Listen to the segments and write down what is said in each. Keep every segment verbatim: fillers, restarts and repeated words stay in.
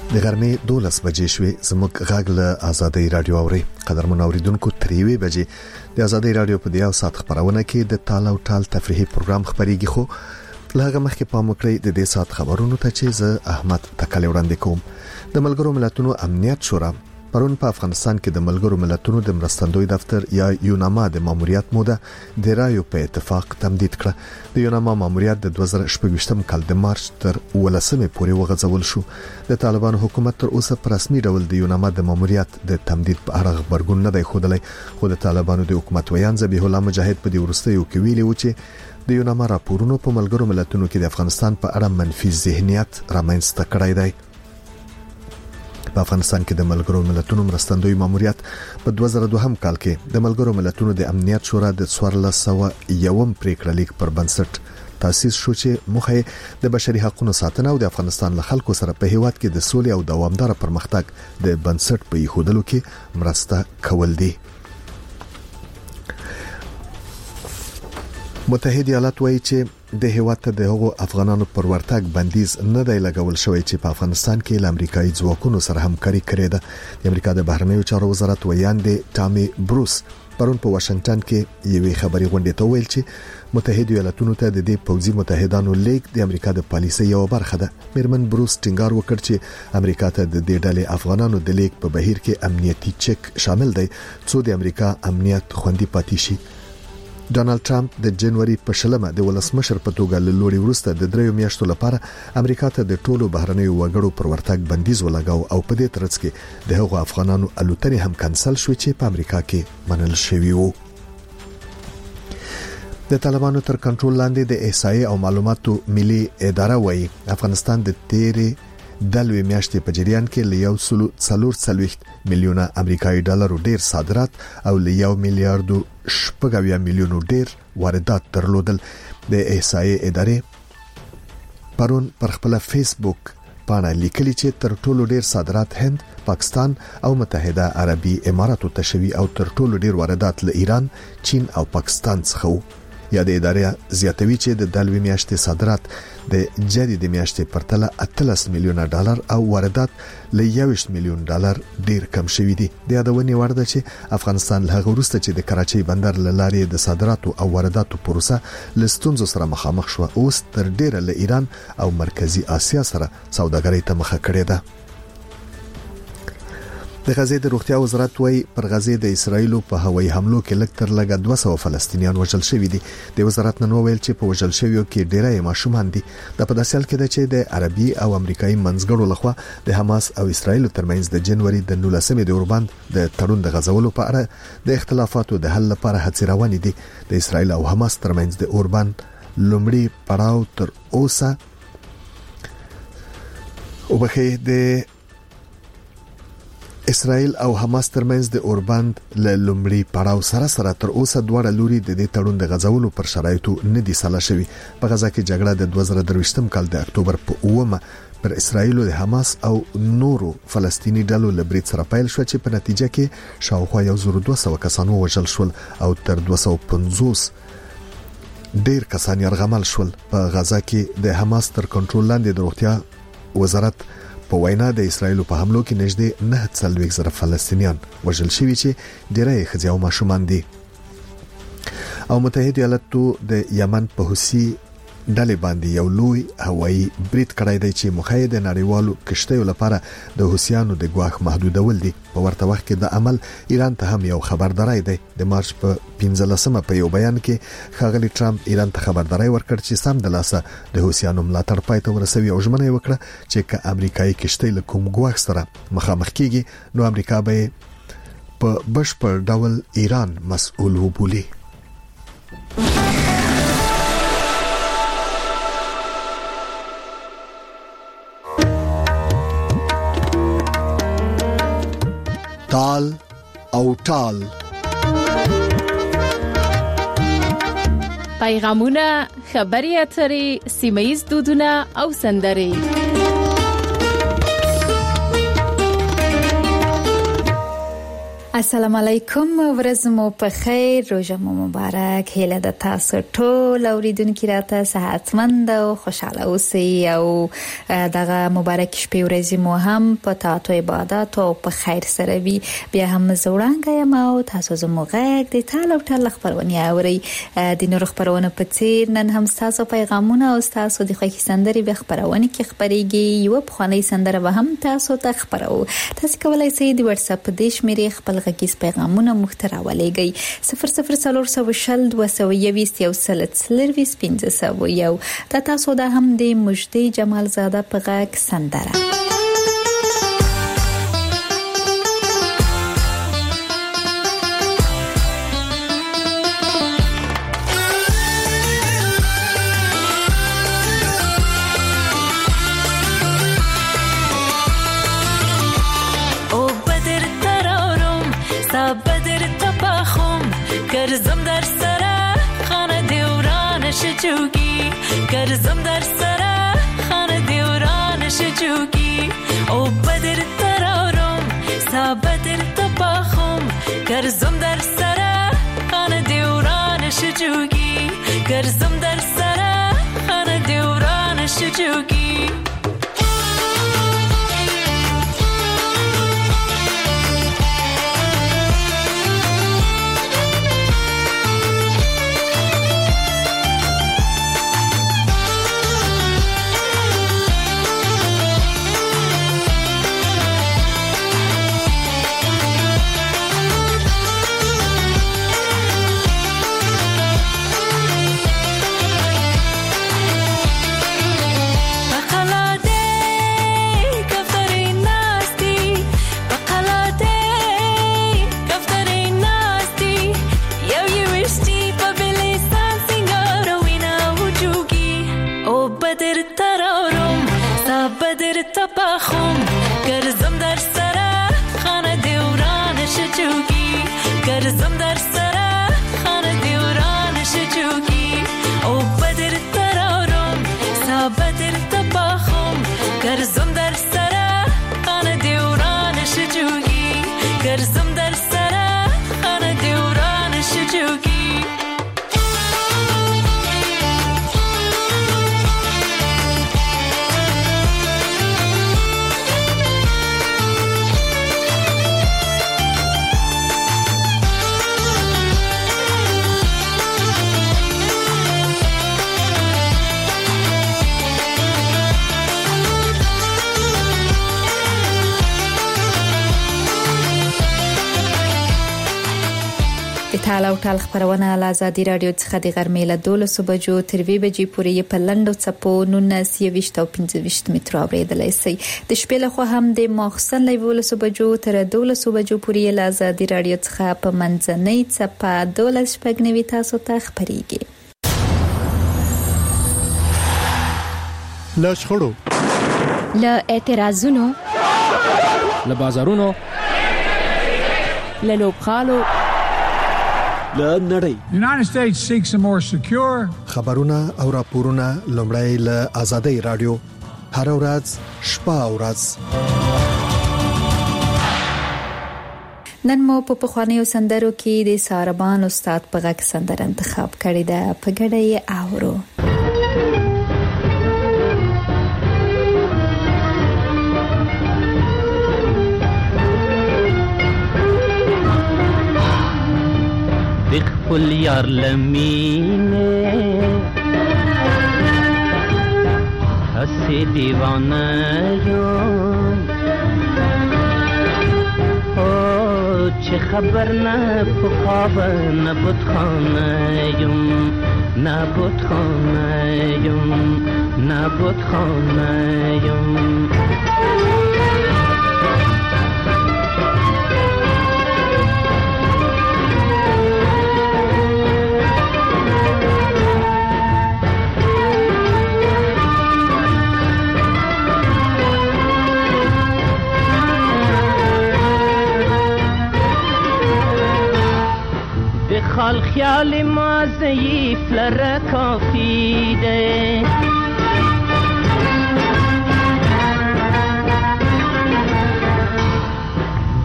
د غرمې دولس بجې شوې زموږ غږ له آزادۍ رادیو اوري قدرمن اوریدونکو تریوي بجې د آزادۍ رادیو په دیو سات خبرونه کې د تاله او ټال تفریحي پروګرام خبريږي خو لږه مخکې پام وکړئ د دې سات خبرونو ته چې زه احمد تکل وړاندې کوم. د ملګرو ملتونو امنیت شورا پرون په افغانستان کې د ملګرو ملتونو د مرستندوی دفتر یا یوناما د ماموریت موده د رایو په اتفاق تمدید کړه. د یوناما ماموریت د دوه زره شپږ کال د مارچ تر ولسمې پورې وغځول شو. د طالبانو حکومت تر اوسه په رسمي ډول د یوناما د ماموریت د تمدید په اړه خبرګون نه دی خوده، خو د طالبانو د حکومت ویان ذبیح الله مجاهد په دې ورستیو کې ویلي و چې د یوناما راپورونو په ملګرو ملتونو کې د افغانستان په اړه منفي ذهنیت رامنځته کړی دی. په افغانستان کې د ملګرو ملتونو مرستندوی ماموریت په دوه زره دوه کال کې د ملګرو ملتونو د امنیت شورا د څوارلس سوه یوم پریکړه لیک پر بنسټ تاسیس شو چې موخه د بشري حقوقو ساتنه او د افغانستان له خلکو سره په هیواد کې د سولې او دوامدار پرمختګ د بنسټ په ایښودلو کې مرسته کول دي. متحده ایالات وایي چې د هیواد ته د هغو افغانانو پر ورتګ بندیز نه دی لګول شوی چې په افغانستان کې له امریکایي ځواکونو سره همکاري کړې ده. د امریکا د بهرنیو چارو وزارت ویان دی ټامي بروس پرون په واشنگټن کې یوې خبري غونډې ته ویل چې متحده ایالاتونو ته د دې پوځي متحدانو لیک د امریکا د پالیسۍ یو برخه ده. میرمن بروس ټینګار وکړ چې امریکا ته د دې ډلې افغانانو د لیک په بهیر کې امنیتي چک شامل دی څو د امریکا امنیت خوندي پاتې شي. ډونالد ټرمپ د جنوري په شلمه د ولسمشر په توګه له لوري وروسته د دریو میاشتو لپاره امریکا ته د ټولو بهرنیو وګړو پر ورتګ بندیز ولګاو او په دې ترڅ کې د هغو افغانانو الوتنې هم کانسل شوې چې په امریکا کې منل شوی وو. د طالبانو تر کنټرول لاندې د احصایې او معلوماتو ملي اداره وایي افغانستان د تیرې دلوي میاشتې په جریان کې له یو سلو څلور څلوېښت میلیونه امریکایي ډالر ډیر صادرات او له یو میلیارډ شپږ میلیونو ډیر واردات درلودل. د احصایې ادارې پرون پر خپل فیسبوک باندې لیکلي چې تر ټولو ډیر صادرات هند، پاکستان او متحده عربي اماراتو ته شوي او تر ټولو ډیر واردات له ایران، چین او پاکستان څخه وو. یا د ادارې زیاتوي چې د دلوي میاشتې صادرات د جدي د میاشتې پرتله اتلس میلیونه ډالر او واردات له یوویشت میلیون ډالر ډیر کم شوي دي. د یادونې وړ ده چې افغانستان له هغه وروسته چې د کراچۍ بندر له لارې د صادراتو او وارداتو پروسه له ستونزو سره مخامخ شو، اوس تر ډیره له ایران او مرکزی اسیا سره سوداګرۍ ته مخه کړې ده. د غزې د روغتیا وزارت وايي پر غزې د اسرایل په هوایي حملو کې لږ تر لږه دوه سوه فلسطینیان وژل شوي دي. د وزارت نن ویل چې په وژل شویو کې ډیری ماشومان دي. د په داسې حال کې ده چې د عربي او امریکایي منځګړو لخوا د حماس او اسرایل ترمنځ د جنوري د نولسمې د اوربند د تړون د غزولو په اړه د اختلافاتو د حل لپاره هڅې روانې دي. د اسرایل او حماس ترمنځ د اوربند لومړی پړاو تر اوسه وبخې د اسرائیل او حماس ترمنځ د اوربند له لومړي پړاو سره سره تر اوسه دواړه لوري د دې تړون د غزولو پر شرایطو نه دي سلا شوی. په غزا کې جګړه د دوه زره درویشتم کال د اکتوبر په اومه پر اسرائیل د حماس او نورو فلسطینی ډلو له برید سره پیل شو چې په نتیجه کې شاوخوا یو زر دوه سوه کسانو وژل شول او تر دوه سوه پنځوس ډیر کسان یرغمل شول. په غزا کې د حماس تر کنټرول لاندې د روغتیا وزارت په وینا د اسرایل په حملو کې نږدې نه څلوېښت زره فلسطینیان وژل شوي چې ډیری ښځې او ماشومان دي. او متحده ایالاتو د یمن په حوثي ډلې باندې یو لوی هوایي برید کړی دی چې مخه د نړیوالو کشتیو لپاره د حوثیانو د ګواښ محدودول دي. په ورته وخت کې د عمل ایران ته هم یو خبرداري دی. د مارچ په پنځلسمه په یو بیان کې ښاغلي ټرمپ ایران ته خبرداري ورکړ چې سم د لاسه د حوثیانو ملاتړ پای ته ورسوي او ژمنه وکړه چې که امریکایي کشتۍ له کوم ګواښ سره مخامخ کیږي نو امریکا به په بشپړ ډول ایران مسؤل وبولي. تال او ټال پیغامونه، خبري اترې، سیمه‌ییز دودونه او سندرې. السلام علیکم، ورځ مو په خیر، روژه مو مبارک. هیله د تاسو ټول اوریدونکو راته صحتمند او خوشاله اوسئ او دغه مبارک شپې ورځې مو هم په تاسو عبادت او په خیر سره وي. بیا هم زوړانګه یم او تاسو زموږ غږ د تالو ټل خبرونه اوري. د نور خبرونه په څیر نن هم تاسو پیغامونه او تاسو د خوښي سندري به خبرونه کې خبريږي. یو په خاني سندره به هم تاسو ته خبرو. تاسو کولای شئ د واتس اپ د شمیرې خپل غږیز پیغامونه محتوا ولېږئ صفر صفر صفر صفر شل دوه سوه یویشت یو سل څلرویشت پنځه سوه یو. دا تاسو دا هم د مجدي جمال زاده په غږ سندره. گرزم در سره خانه دیورانش جوگی گرزم در سره خانه دیورانش جوگی او بدر ترارم سا بدر تباخم گرزم در سره خانه دیورانش جوگی گرزم در سره خانه دیورانش جوگی تباخم گرزم در سره خانه دیورانش جوگی گرزم در سره خانه دیورانش جوگی او بدر ترارم سا بدر تباخم گرزم در سره خانه دیورانش جوگی گرزم در سره خانه دیورانش جوگی تالا او ټال خبرونه له آزادي رادیو څخه د غرمې له دولسو بجو تر وی بجې پورې په لنډو څپو نولس یویشت او پنځه ویشت متر اوریدلای شئ. د شپې له خوا هم د ماخستن له دولسو بجو تر دولسو بجو پورې له آزادي رادیو څخه په منځنۍ څپه دولس شپږ نوي تاسو ته خبريږي. له شخړو، له اعتراضونو، له بازارونو، له لوبخالو، له نړۍ. United States seeks a more secure خبرونه او راپورونه لومړی له آزادۍ رادیو هر ورځ شپه او ورځ. نن مو په پخوانیو سندرو کې د ساربان استاد په غږ سندره انتخاب کړې ده. په ګډه یې اورو. خپل یار لمینه هسې دیوانه یم او چې خبر نه په خواب نه بتخانه یم نه بتخانه یم نه بتخانه یم خال خیال ما ضعیف لره کافی ده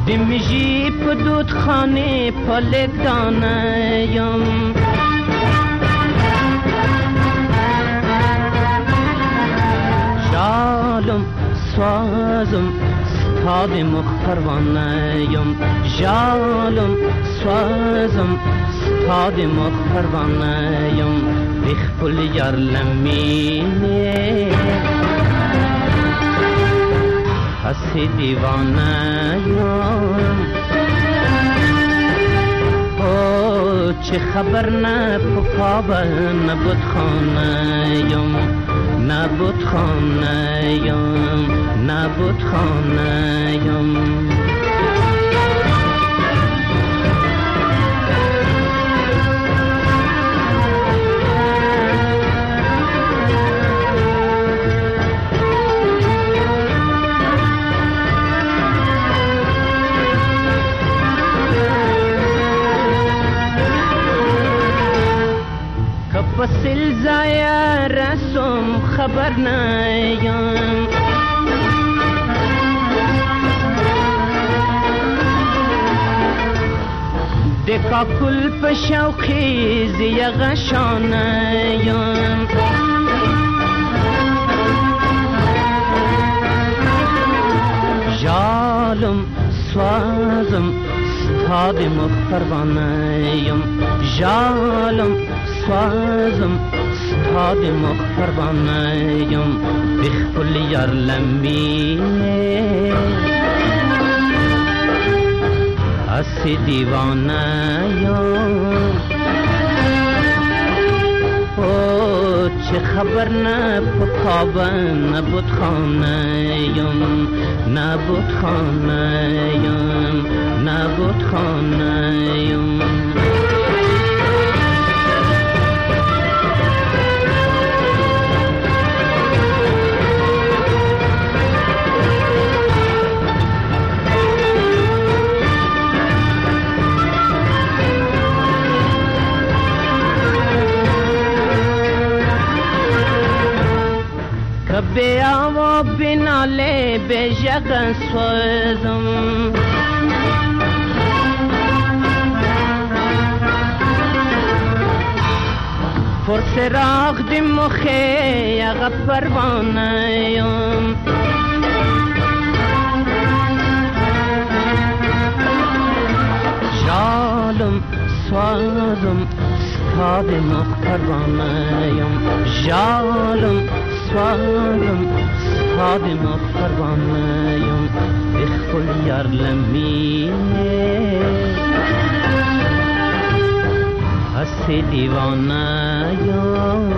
دمجی په دود خانه پلک دانیم جالم سوازم ستاد مخ پروانیم جالم سوازم ستاد مخ پروانیم بخپل یار لمینه هستی دیوانیم او چه خبر نه پخواب نبود خانیم نبود خانیم نبود خانیم وسیل زایا رسم خبر نیم دکا کل پشوقی زی غشانیم جالم سوازم ستاد مخ پروانیم جالم سوازم ستاد مخ پروانیم بخپل یار لمینه هستی دیوانیم او چه خبر نه پخواب نبود خانیم نبود خانیم نبود خانیم بیا و بناله بجگ سوزم پرسراغ دی مخی اغا پروانیم جالم سوازم ستاد مخ پروانیم جالم سوالم ستاد مخ پروانیم بخپل یار لمینه هستی دیوانیم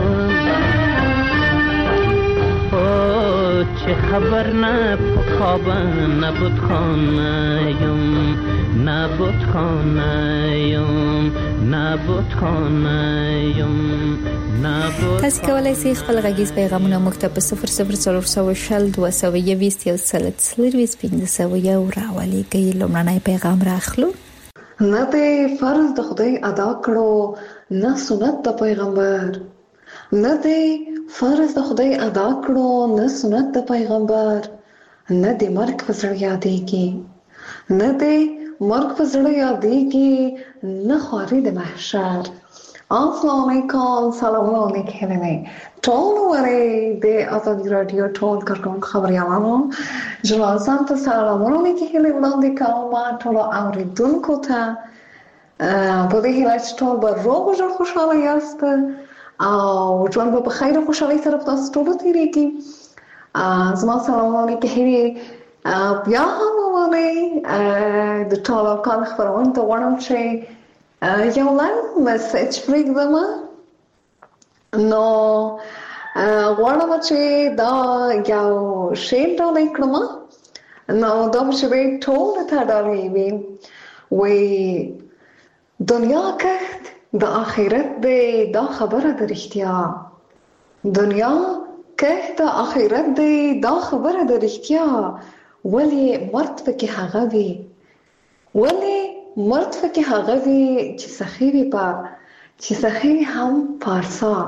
او چه خبر نه پخواب نبود خانیم نبود خانیم نبود خانیم تاسو کولای شئ خپل غږیز پیغامونه موږ ته په صفر صفر څلور سوه شل دوه سوه یوویشت یو سل څلرویشت پنځه سوه یو راولېږئ. لومړنی پیغام راخلو. نه دی فرض د خدای ادا کړو نه سنت د پیغمبر نه دی فرض د خدای ادا کړو نه سنت د پیغمبر نه دی مرګ په زړه یادېږي نه دی مرګ په زړه یادېږي نه خواري د محشر. السلام علیکم سلام علیکم ټول وری د ازادي رادیو ټول کارکون خبريالانو جلال سم ته سلامونه کې هلي وړاندې کوم ټول اوریدونکو ته په دې هیله چې ټول به روغ او خوشاله یاست او ژوند به په خیر او خوشحالۍ سره تاسو ټول تیریږي. زما سلامونه کې هلي بیا هم وری د ټول کار خبرونه ته وړم چې یو لنډ میسج پرېږدم. نو غواړم چې دا یو شعر ډالۍ کړم. نو دا به چې ټول ته ډالۍ وي. وایي دنیا کښت د آخرت دی دا خبره د رښتیا. دنیا کښت د آخرت دی دا خبره د رښتیا. ولې مرد پکې هغه وي ولې مرد فکر هغه وی چې سخی وی په چې سخی هم پارسا.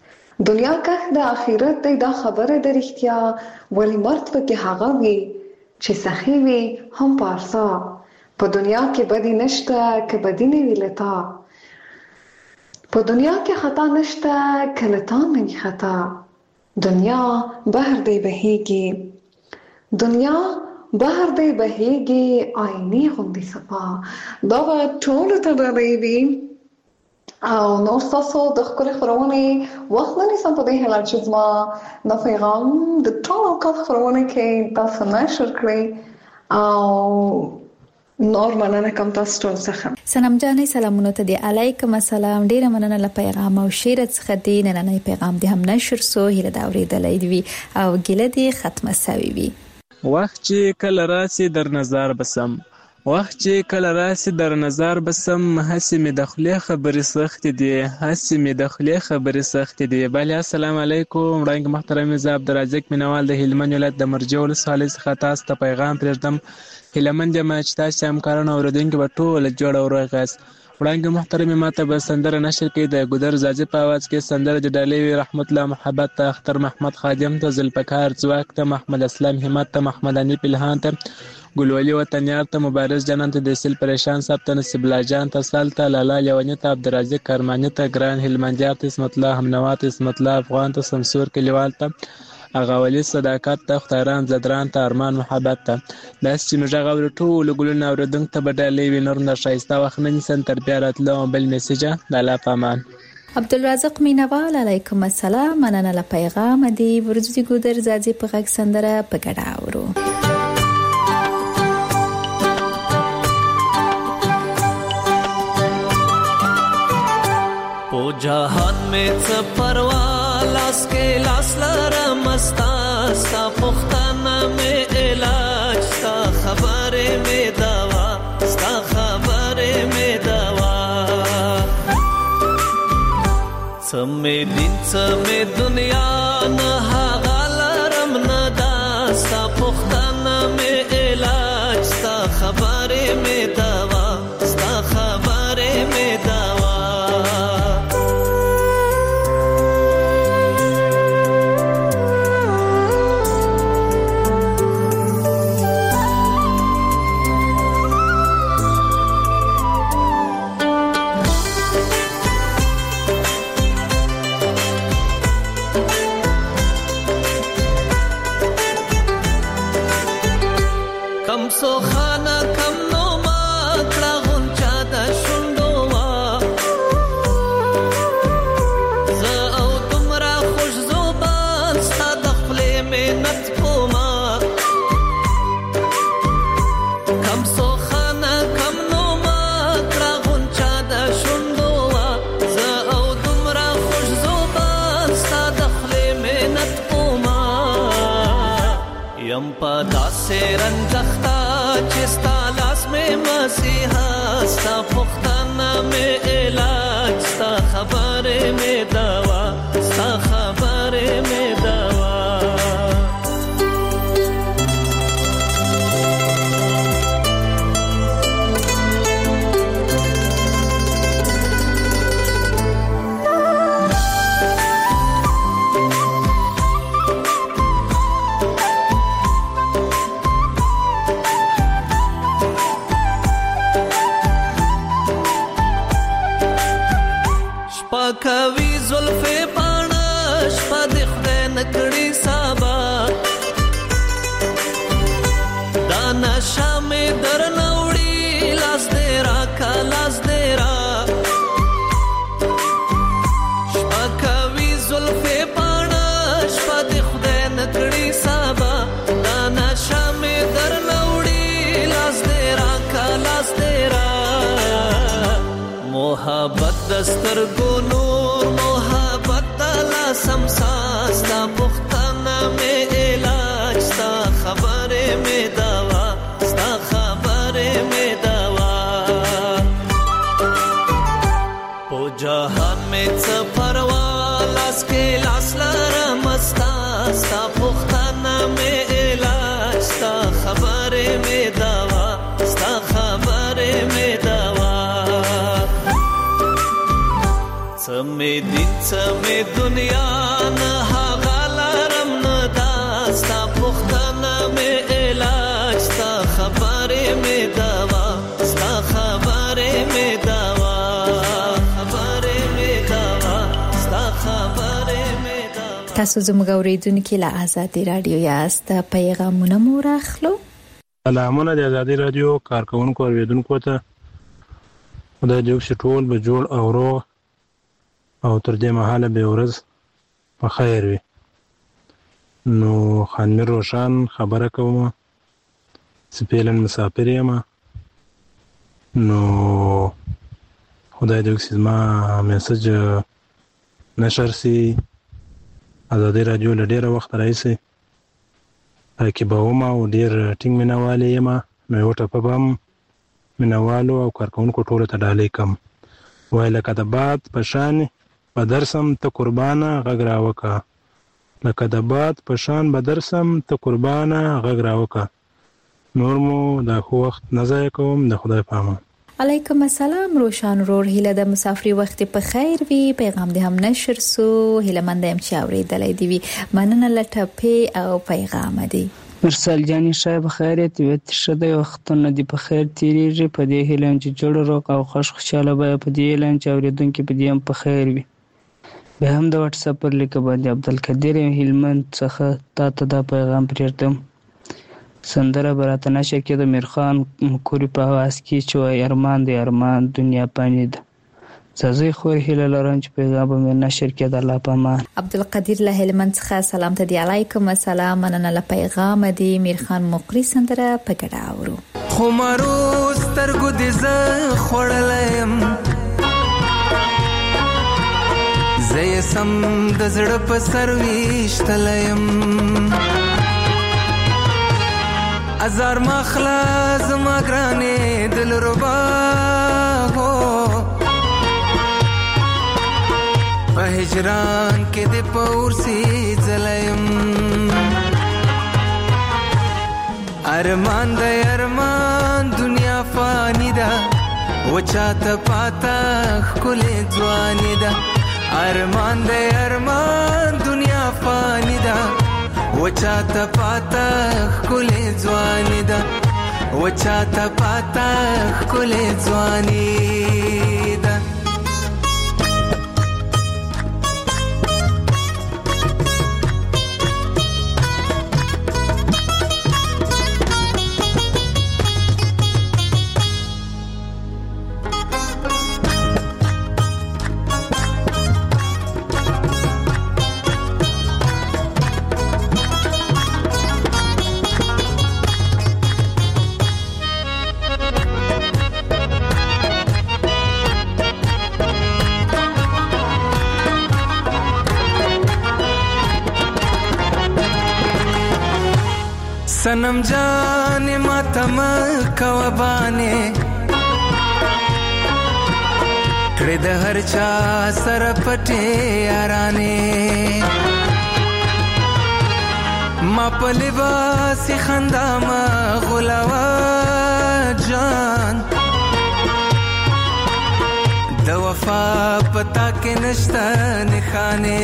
دنیا که د آخرت دی دا خبره د رښتیا. ولی مرد فکر هغه وی چې سخی وي هم پارسا په دنیا کې بدی نشته که بدی نه وي لتا په دنیا کې خطا نشته که لتا نه وي خطا دنیا بحر دی بهیږي دنیا بحر دی بهیږي آینه غوندې صفا دا به ټولو ته ډالۍ وي او نور ستاسو د ښکلې خپرونې وخت نه نیسم په دې هیله چې زما دا پیغام د ټول اوقات خپرونه کې تاسو نشر کړئ او نور مننه کوم تاسو ټول څخه. سلام جانې سلامونه ته دی علیکم السلام ډیره مننه له پیغام او شعر څخه دی نن پیغام دی هم نشر سو هله دا اورېدلې دی او ګله دی ختمه سوي وي وخت چې کله راسي در نظر بسم وخت چې کله راسي در نظر بسم هسې مې د خولې خبرې سخت دي هسې مې د خولې خبرې سخت دي. بله السلام علیکم وړاندې محترم زه عبدالرزاق مینوال د هلمند ولایت د مرجع ولسوالۍ څخه تاسو ته پیغام پرېږدم. هیلمن یم چې تاسو همکاران اوریدونکي به ټول جوړ او روغ یاست. وړاندې محترم ماته به سندره نشر کړي د ګودر زاځي په आवाज کې سندره د ډالۍ رحمت الله محبت ته اختر محمد خادم ته ذوالفقار ځواک ته محمد اسلام همت ته محمد انیف الهان ته ګلولي وطنیار ته مبارز جنان ته د سیل پریشان صاحب ته نصیب الله جان ته سال ته لالا لیونی ته عبدالرزاق کرمانی ته ګران هلمندیار ته اسمت الله همنوات اسمت الله افغان ته سمسور کلیوال ته اغاولی صداقت ته اختاران زدران ته ارمان محبت ته داس چې موږ غوړو ټول ګلونه اوردونکو ته بدلې وینور نه شایسته وخت نه سن تر بیا راتلو بل میسیجه د الله پامان. عبدالرزاق مینوال علیکم السلام مننه له پیغام دی ورځي ګودر زاځي په غږ سندره په ګډه اورو. په جهان میں څه پروا لاس کې لاس لرم ستا ستا پختانه مې علاج ستا خبرې مې دوا ستا خبرې مې دوا څه مې دین څه مې دنیا نه هغه لرم نه دا ستا پختانه مې علاج ستا خبرې مې دوا ستا خبرې مې دوا سو خانه کم نو ما کړه غونچا د شونډو وا زه او تمرا خوش زوبان ستا د خپلې مینت کوما کم سو خانه کم نو ما کړه غونچا د شونډو وا زه او تمرا خوش زوبان ستا د خپلې مینت کوما یم په داسې رنځختا چستا لاس میں مسیحا ستا پختانه میں علاج ستا خبرې میں دوا ستا خبرې میں دوا کوي زلفې پاڼه شپه د خدای نکړي سابا دا نشه مې در نوړي لاس دې راکا لاس دې را شپه کوي زلفې پاڼه شپه د خدای نکړي سابا دا نشه مې در نوړي لاس دې راکا لاس دې را محبت دستر کو نور محبت دلا سمسا ستا پختانه میں علاج ستا خبرې میں دوا ستا خبرې میں دوا په جهان میں څه پروا لاس کې لاس لرم ستا ستا پختانه میں علاج ستا خبرې میں دوا ستا خبرې میں دوا سمې دین سمې دنیا نه هغه لرم نه دا ستا پختانه مې علاج تاسو زموږ اوریدونکو له آزادي رادیو یاست، پیغامونه مو راخلو. سلامونه د آزادي رادیو کارکونکو او اوریدونکو ته. خدای دې وکړي ټول به جوړ او روغ او تر دې مهاله به ورځ په خیر وي. نو خانمیر روشن خبره کوم، سپیلن مسافر یم. نو خدای دې وکړي زما میسج نشر سي. آزادي رادیو له ډېره وخت راهیسې پکې به وم او ډېر ټینګ مینهوال یم. نو یو ټپه به هم مینهوالو او کارکوونکو ټولو ته ډالۍ کړم. وایي لکه د باد په شان به درسم ته قربانه غږ راوکړه، لکه د باد په شان به درسم ته قربانه غږ راوکړه. نور مو دا خو وخت نه ضایع کوم. د خدای په امان. علیکم السلام روشن رور، هیله د مسافري وخت په خیر وي. پیغام دې هم نشر سو، هیله مند یم چې اورېدلې دی وي. مننه لټپې او پیغام دی. مرسل جانی شای بخیر ته وت شده وختونه دی په خیر تیریږي. په دې هیله چې جوړ روغ او خوش خوشاله به په دې هیله چې اوریدونکو په دې هم په خیر وي. به هم د واتس اپ پر لیکه باندې عبدالقدیر هلمند څخه تا ته دا پیغام پرېږدم. سندره براته نشه کې د میرخان مکوري په आवाज کې چې وای ارمان دی ارمان دنیا پانی ده. زازي خور هیله لرم چې پیغام مې نشر کې د الله په امان. عبدالقدیر له هلمند څخه سلام ته دی. علیکم السلام، مننه له پیغام دی. میرخان مکوري سندره په ګډه اورو. خو مرو سترګو دې ز خړلم، زې سم د زړه په سر ویشتلم. ازار مخلا زما ګرانې دل ربا هو، په هجران کې دې پور سي ځلم. ارمان د ارمان دنیا فانی ده، وچاته پاتا خلې ځواني ده. ارمان د ارمان دنیا فانی ده، وچاته پاتا خلې ځواني ده. وچاته پاتا خلې ځواني ده. सनम जाने मातम कवबाने کړه د هر چا سره پټه یارانه. ما په لباس خندا ما غلاوا جان، د وفا پتا کې نشته نخانه.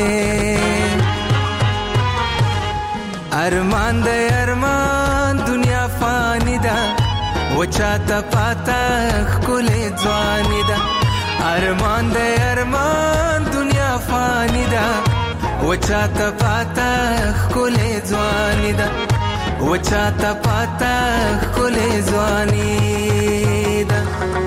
ارمان د ارمان دنیا فانی ده، وچاته پاتا خلې ځواني ده. ارمان د ارمان دنیا فانی ده، وچاته پاتا خلې ځواني ده. وچاته پاتا خلې ځواني ده.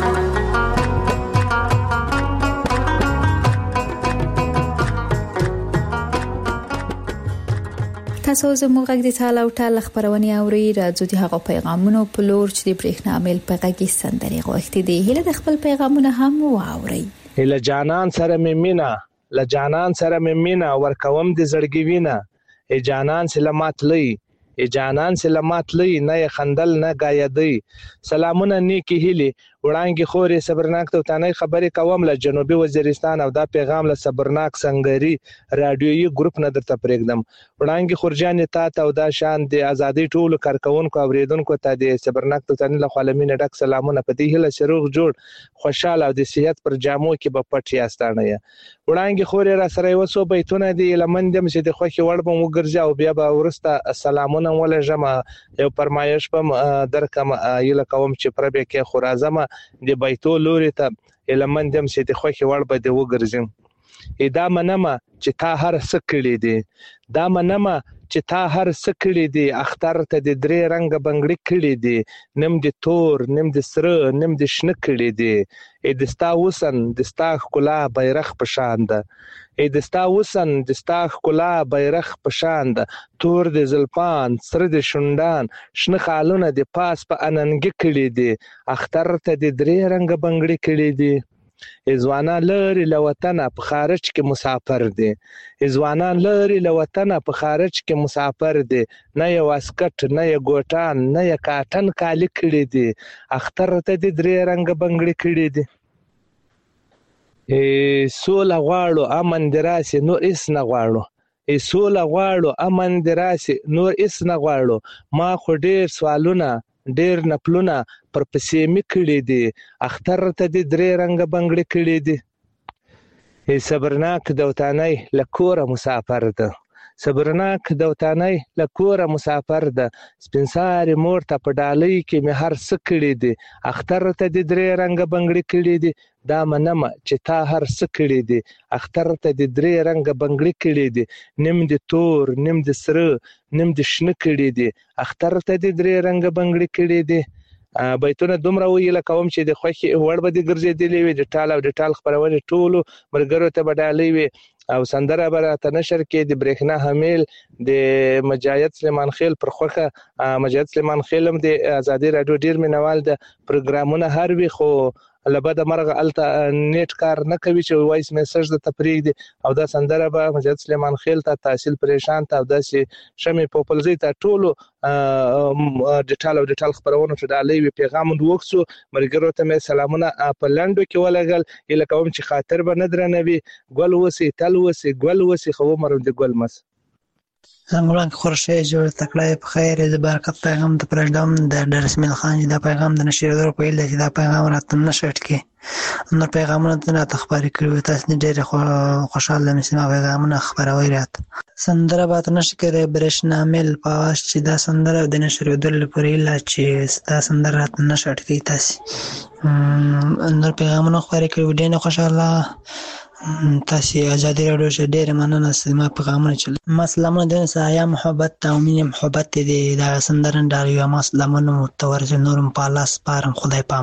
تاسو زموږ غږ د تعالی او تعالی خبرونه اوري. راځو د هغه پیغامونو په لور چې د برېښنا عامل په غږ سندري غوښتي دي. هله د خپل پیغامونه هم واوري. هله جانان سره مې مینا، ل جانان سره مې مینا ورکوم د زړګي وینا. ای جانان سلامات لئی، ای جانان سلامات لئی، نه خندل نه گایدی. سلامونه نیکی هلی وړانګي خوري صبرناک ته تانه خبرې کوم له جنوبي وزیرستان او دا پیغام له صبرناک سنگري رادیويي ګروپ نه درته پرېږدم. وړانګي خورجان ته او دا شان د ازادي ټولو کارکونکو اوریدونکو ته د صبرناک ته تانه له خالمین ډک سلامونه په دې هله شروع جوړ خوشاله او د صحت پر جامو کې په پټ یاستانه یا وړانګي خوري را سره وسو بیتونه دی لمندم چې د خوخي وړم وګرځي او بیا به ورسته سلامونه ولا جمع یو پرمایش په درکم یله کوم چې پربه کې خورازمه د بیتو لوري ته لمندم چې د خوخي وړ به دی وګرځم. دا منمه چې تا هر څه کړی دي دا منمه چې تا هر څه کړی دي اختر ته د درې رنګه بنګړي کړی دي نیم د تور نیم د سره نیم د شنه کړی دي ای د ستا وسن د ستا ښکلا بیرغ په شان ده ای د ستا وسن د ستا ښکلا بیرغ په شان ده تور د زلفان سره د شونډان شنه خالونه د پاس په اننګي کړی دي اختر ته د درې رنګه بنګړي کړی دي ځوانان لري له وطنه په خارج کې مسافر دي ځوانان لري له وطنه په خارج کې مسافر دي نه یو واسکټ نه یو ګوټان نه یو کاټن کالي کړی دي اختر ته د درې رنګه بنګړي کړی دي سوله غواړو امن دې راسي نور هېڅ نه غواړو سوله غواړو امن دې راسي نور هېڅ نه غواړو ما خو ډېر سوالونه ډېر نپلونه پر پسې می کړي دي اختر ته د درې رنګه بنګړي کړي دي صبرناک دوتانی له کوره مسافر ده صبرناک دوتانی له کوره مسافر ده سپین سارې مور ته په ډالۍ کې مې هر څه کړي دي اختر ته د درې رنګه بنګړي کړي دي دا منمه چې تا هر څه کړي دي اختر ته د درې رنګه بنګړي کړي دي نیم د تور نیم د سره نیم د شنه کړي دي اختر ته د درې رنګه بنګړي کړي دي بیتونه دومره ویله کوم چې د خوښې وړ به دې ګرځېدلې وي د ټال او د ټال خپرونې ټولو ملګرو ته به ډالۍ وي او سندره به راته نشر کې د برېښنا حمیل د مجاهد سلیمان خېل پر خوښه مجاهد سلیمان خېل هم د ازادي راډیو ډېر مینوال د پروګرامونه هر وي خو له بده مرغه هلته نیټ کار نه کوي چې وایس میسج درته پرېږدي او دا سندره به مجاهد سلیمان خېل ته تحصیل پریشان ته او داسې شمې پوپلزۍ ته ټولو ډیټال او ډیټال خپرونو ته ډالۍ وي پیغام وکړو ملګرو ته مې سلامونه په لنډو کې ولګل هیله کوم چې خاطر به نه درنوي ګل وسي تل وسي ګل وسي خو عمر د ګل مس زموږ خورشه جوړ تکړه په خیر د برکت پیغام د پرېږدم د درسمیل خان دا پیغام د نشریدو په اله چې دا پیغام راته نشټ کې نو پیغامونه د نه تخباري کړو تاسو ډېر خوشاله مې سم پیغامونه خبروي رات سندره به نشي کېږي برېښنا مل پاس چې دا سندره د نشریدو لپاره اله چې دا سندره راته نشټ کې تاسو نو پیغامونه خبرې کړو ډېر خوشاله تاسو ازادي راډیو شه ډېر مننه سیمه پیغامونه چې مسلمه د سایا محبت او مینه محبت دې دا سندرن داریو مسلمه نو متورز نورم پالاس پارم خدای پام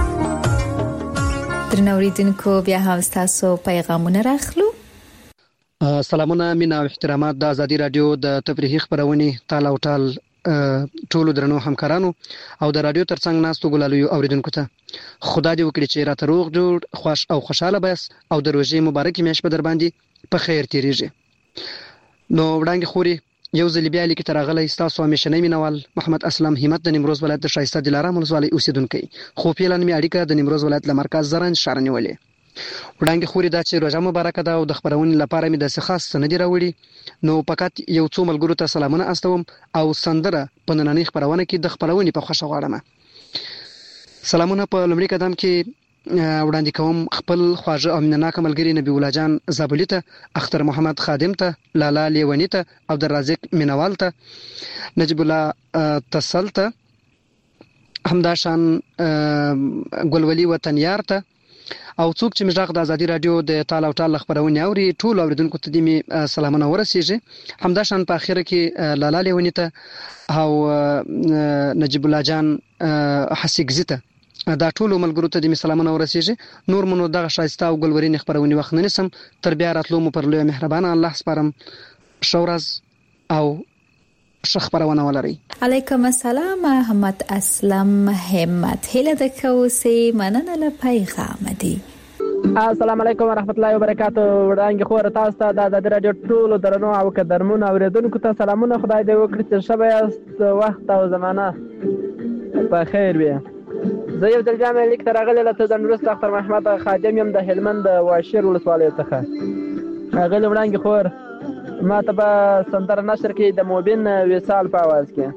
اوریدونکو بیا هم تاسو پیغامونه راخلو سلامونه مینا او احترامات د ازادي رادیو د تفریحي خبرونې تال او ټال ټولو درنو همکارانو او د رادیو ترڅنګ ناستو ګلالو اوریدونکو ته خدا دې وکړي چې راته روغ جوړ خوش او خوشاله بس او د روزي مبارکي میاشت په در باندې په خیر تیریږي. نو وړاندې خوري یو ځل بیا لیک ترغلې تاسو همیشنۍ مینوال محمد اسلام همت د نیمروز ولایت د شایسته دلارام ولسوالۍ اوسیدونکو خو پیلن می اړیکه د نیمروز ولایت له مرکز زرنج شهر نیولې. وړاندې خوري دا چې روزه مبارکه ده او د خبرونې لپاره می د خاص سندې راوړي. نو فقط یو څو ملګرو ته سلامونه استوم او سندره په نننۍ خبرونه کې د خبرونې په خوښه غواړم. سلامونه په لومړي قدم کې وړاندې کوم خپل خواږه او منناک ملګری نبی الله جان زابلی ته، اختر محمد خادم ته، لالا لیونی ته، عبدالرزاق مینوال ته، نجیب الله تصل ته، همداشان ګلولي وطنیار ته او څوک چې مجاغ د ازادي رادیو د تال او ټال خبرونه اوري ټول اوریدونکو ته دې سلامونه ورسیږي. همداشان په اخر کې لالا لیونی ته او نجیب الله جان حسیګزی ته دا ټول ملګرو ته دې سلامونه ورسیږي. نور منو دغه شایسته او ګلورین خبرونه وخت نه نسم تر بیا راتلو مو پر لوی مهربان الله سپارم. شورز او شخ پرونه ولري. علیکم السلام محمد اسلم همت هله د کوسي مننه له پیغام دی. السلام علیکم ورحمت الله وبرکاتہ. وړاندې خو تاسو ته د ازادي رادیو ټول درنو او قدرمنو اوریدونکو ته سلامونه. خدای دې وکړي چې شبه وخت او زمانہ په خیر وي. زه یو ځل جامع لیک ترغله له د نورست اختر محمد خادم يم د هلمند واشیر ولسوالۍ څخه. هغه وړاندې خو ما ته به سندره نشر کې د موبین وصال په आवाज کې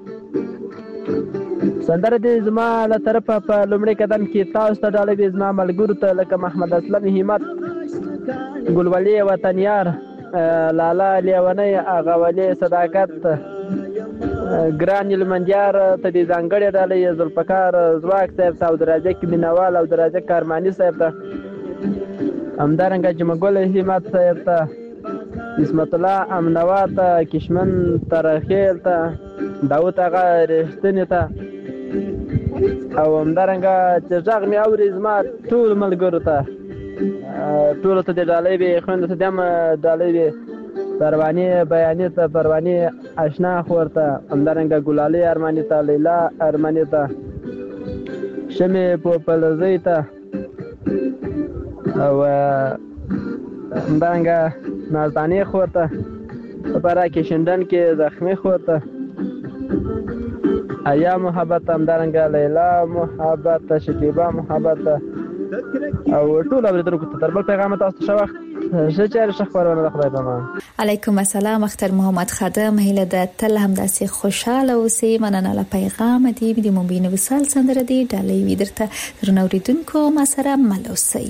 سندره دې زما له طرفه په لومړي قدم کې تاسو ته ډالې زما ملګرو ته لکه محمد اسلم همت، ګلولي وطنیار، لالا لیونی، اغاولی صداقت، ګران لمندیار ته دې ځانګړې ډالې ذوالفقار زواک صاحب ته، عبدالرزاق مینوال او عبدالرزاق کارمانی صاحب ته، همدارنګه جمعګل همت صاحب ته، اسمت الله امنوا ته، کشمن ترخیل ته، داود آغا رښتینی ته او همدارنګه چې غږ مې اوري زما ټول ملګرو ته ټولو ته دې ډالۍ وي، خویندو ته دې هم ډالۍ وي، پروانې بیانې ته، پروانې اشنا خور ته، همدارنګه ګلالۍ ارماني ته، لیلا ارماني ته، شمې پوپلزۍ ته او همدارنګه نازدانې خور ته، په پاره کې شندن کې زخمي خور ته، ایا محبت، همدارنګه لیلا محبت، شکیبا محبت او ټول اوریدونکو ته تر بل پیغام تاسو ته وخت شچره شخبرونه د خدای په امان. علیکم السلام اختر محمد خادم هله د تل همداسې خوشاله اوسې مننه له پیغام دی د مبین وصال سندره دی ډالۍ ویدرته درنو اوریدونکو ما سره ملوسي.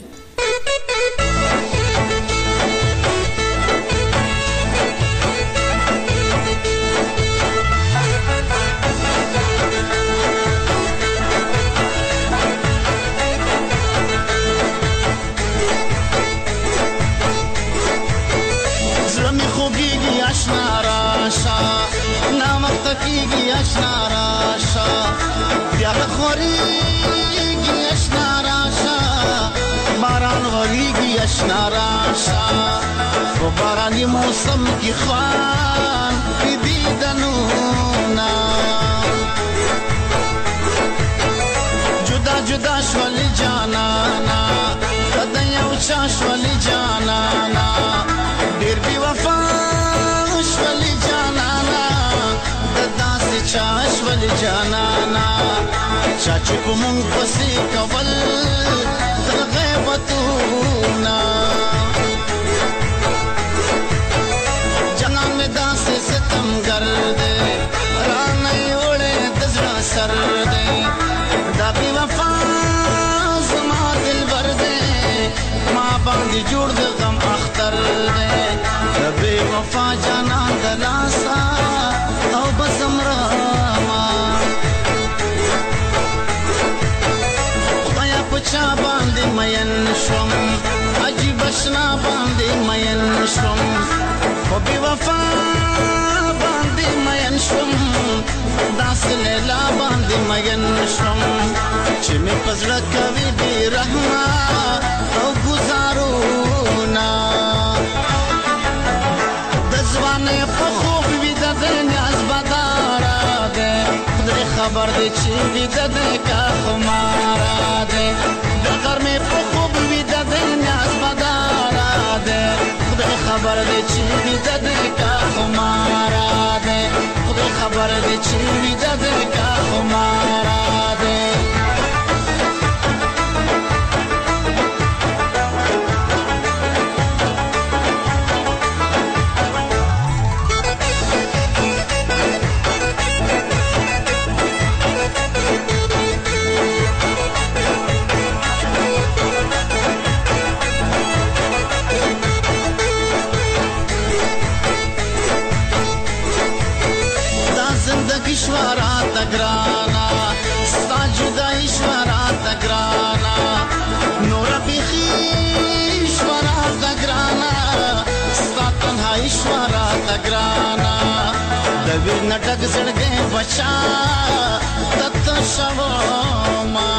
کیږي اشنا راشا بیا خوريږي اشنا راشا باران وريږي اشنا راشا و باراني موسم کی خوان دې دنونا جدا جدا شول جانانا کده یو چا شول جانانا ډېر بي وفا شول جانانا چاش ول جانانا چاچ کو مونږ پسې کول تر غیبتونا جنان میں داسې ستم ګرځي رانه وړې دزړه سر دې دا بي وفا زما دل ورده ما باندې جوړ د غم اختر دې دا بي وفا جانان دلاسا او بسمرا چا باندې مین شوم عجیب اشنا باندې مین شوم خو بي وفا باندې مین شوم داس لیلا باندې مین شوم چې مې پزړه کوي بي رحمه او گزارو نا خبر دی چې ویده دی که خماره دی د غرمې په خوب ویده دی نیاز بداره دی خدای خبر دی چې ویده دی که خماره دی خدای خبر دی چې ویده دی که خماره دی ईश्वरा तगराना स्ता जुदा ईश्वरा तगराना नोरा बिखी ईश्वरा तगराना स्ता तन्हा ईश्वरा तगराना दवीर नटक जड़गे बचा तत शवमा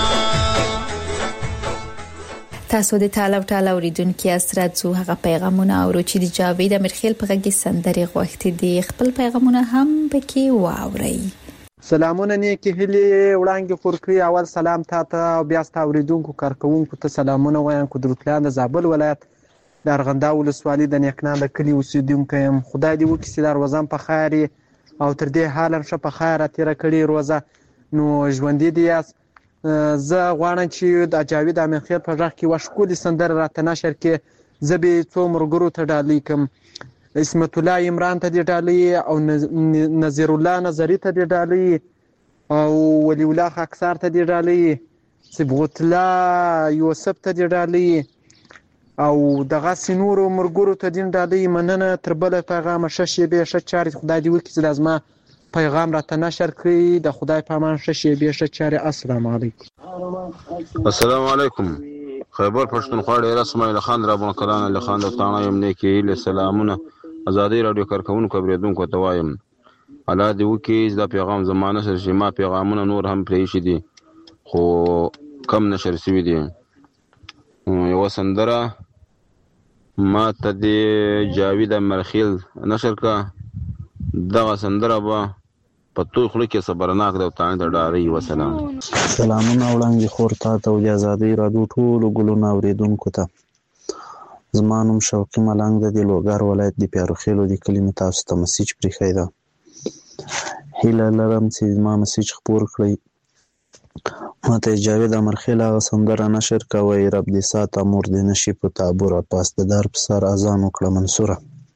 تاسو د تالاو تالاو ریدونکو اسرات زو هغه پیغامونه او چې د جاوید امرخیل په غږی سندري غوښتي دي خپل پیغامونه هم پکې واوري. سلامونه نیکی هلي وړاندې خورکړي. اول سلام تاسو او بیا تاسو اوریدونکو کارکونکو ته سلامونه وایم. قدرتلان د زابل ولایت د ارغنده ولسوالۍ د نیکنان د کلی اوسیدونکو یم. خدای دې وکړي چې دروازه په خیر او تر دې حال هم شه په خیر تیر کړي روزه نو ژوندې دي. زه غواړم چې د جاوید امرخیل په ځخ کې وشکولي سندره راته نشر کې زبې څو مرګرو ته ډالۍ کوم. اسمت الله عمران ته دی ډالۍ او نظیر الله نظری ته دی ډالۍ او ولی الله خاکسار ته دی ډالۍ صبغت الله یوسف ته دی ډالۍ او دغه سینورو مرګرو ته دی ډالۍ. مننه تر بل پیغام ششه به ش چاري خدای دی وکړي چې لازمه پیغام راته نشر کړی. د خدای په امان ششه به ش چاري. السلام علیکم. السلام علیکم. خیبر پښتونخوا ډیر اسماعیل خان رابون کلان له خان د تانه يم نه کې له سلامونه ازادي رادیو کارکونکو اوریدونکو ته وایم الله دې وکړي دا پیغام زمانه سره چې ما پیغامونه نور هم پرې شي دي خو کم نشر شوی دي. یو سندره ما ته دې جاوید امرخیل نشر کا دغه سندره به پتو خلک کې صبرناک د تانه د ډاری. وسلام. سلامونه وړاندې خور ته او د ازادي رادیو ټول ګلونه اوریدونکو ته. زمانم شوقي ملنګ د لوګر ولایت د پیاروخیلو د کلمې تاسو ته مسیج پرې دا هیله لرم چې ما مسیج خبر کړی. ماته جاوید امرخیل هغه سندره نشر کوي رب دې سات امور دې نشي په تعبور پاس د در په سر اذان وکړه منصوره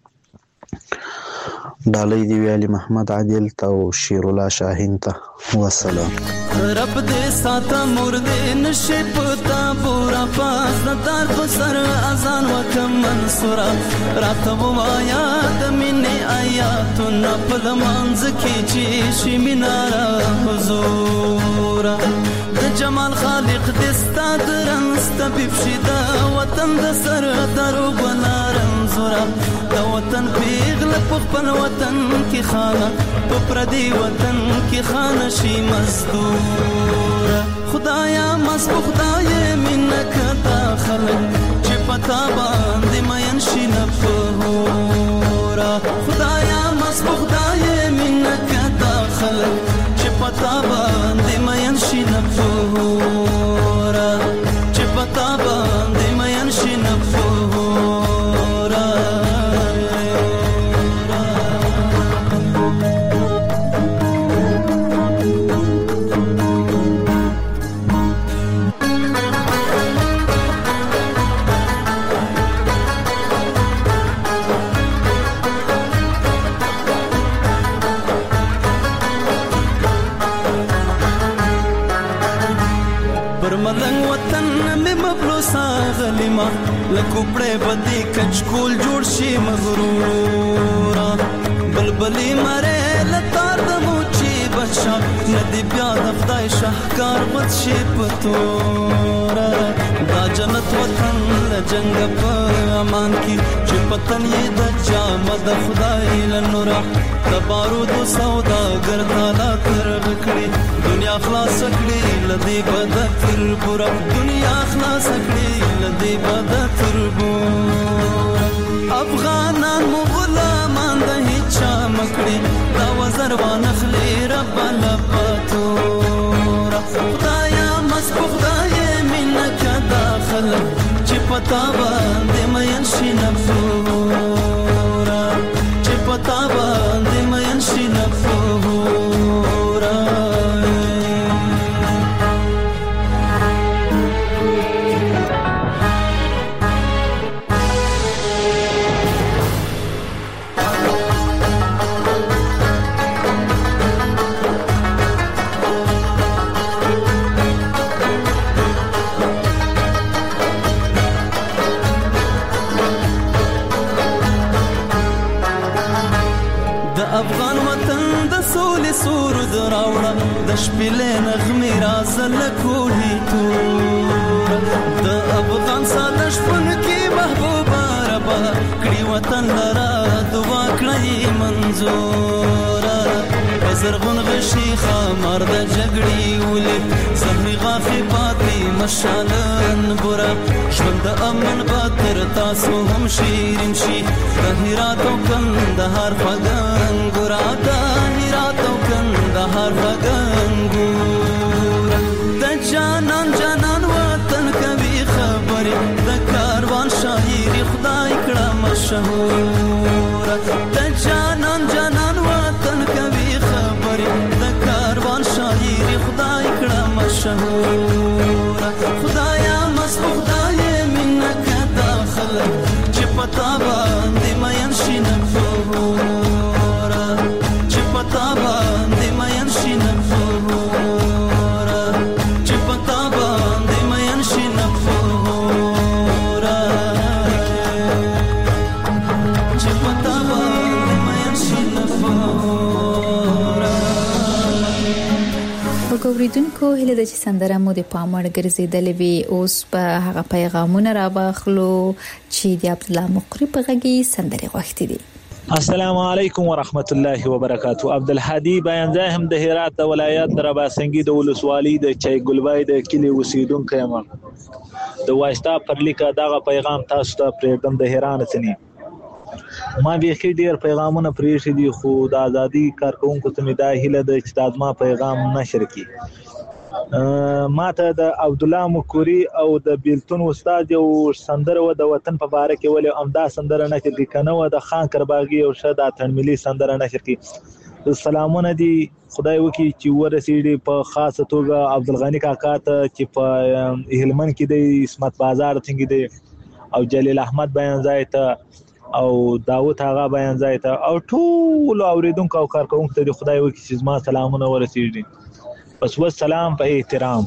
ډالۍ دی ویالي محمد عادل ته او شیر الله شاهین ته. والسلام. رب دې ساته مور دې نشي پتا پورا پاس دار په سر اذان وکم منصورا راته وایا د مینې آیاتونه په لمانځ کې چې شي مینارا حضور د جمال خالق دې ستاد رنست بفشدا وطن د سر درو بلارم زورا د وطن پیغل په خپل وطن کې خانه په پردي وطن کې خانه شي مزدور خدایا مس خدای منک تا خلق چې پتا باندې مین شي نه پهورا خدایا مس خدای منک تا خلق چې پتا باندې مین شي نه پهورا چې پتا باندې مین شي نه پهورا غلیما لکوپړې بدی کچکول جوړ شي مغرورا بلبلی مره لتار د موچی بچا ندی بیا د خدای شاهکار بد شي پتورا دا جنت وطن له جنگ په امان کی چې پتن یې د چا مد خدای لنورا د بارود سودا ګرځالا تر کړی دنیا خلاص کړی لدی بد تر پورا دنیا خلاص کړی لدی بد تر پورا افغانان مغلامان د هیچا مکړي دا وزر وانخلی رب لپاتو پتا باندې مین شي نفورا چې پتا باندې مین شي نفورا افغان وطن د سولې سرود راوړه د شپېلې نغمې رازل کوهي تور د افغان ساده شپون کې محبوبه ربا کړي وطن لرا دعا کړی منظور زرغون غشي خمر د جګړې ولې زهري غاخي پاتې مشالن ګورا ژوند د امن باتر تاسو هم شیرین شي د هرات او کندهار فغان ګورا د هرات او کندهار فغان ګورا د جانان جانان وطن کوي خبرې د کاروان شاعري خدای کړه مشهور د جانان جانان وطن کوي د کاروان شاعري خدای کړه مشهور خدایا مست خدای منک داخل چې پتا باندې مین شي نفور چې پتا باندې مین شي نفور چې پتا باندې مین شي نفور چې پتا باندې مین شي نفور وګوریدونکو هله د چې سندره مو د پامړ ګرځیدلې وي اوس په هغه پیغامونه را باخلو چې د عبد الله مقری په غږی سندره غوښتي دي. السلام علیکم ورحمت الله وبرکاتو. عبد الهادي بیانځای هم د هرات ولایت د رباسنګي د ولسوالۍ د چای ګلبای د کلی اوسیدونکو یم. د وایستا پر لیکه دغه پیغام تاسو ته پرېږدم د هرات څخه. ما بیخي ډیر پیغامونه پریښي دي خو د ازادي کارکونکو ته مې دا هیله ده چې دا ما پیغام نشر کړي. ما ته د عبد الله مقری او د بیلتون استاد یو سندره و د وطن په باره کې ولې امدا سندره نشر کړي کنه و د خان کرباغي او شدا تنملي سندره نشر کړي. سلامونه دي خدای وکي چې ورسېږي په خاصه توګه عبد الغنی کاکا ته چې په هلمند کې د اسمت بازار څنګه دی او جلیل احمد بیانځای ته او داوود هغه بیانځای ته او ټول اوریدونکو او کارکونکو ته خدای وکړي چې زما سلامونه ورسیږي. پس والسلام په احترام.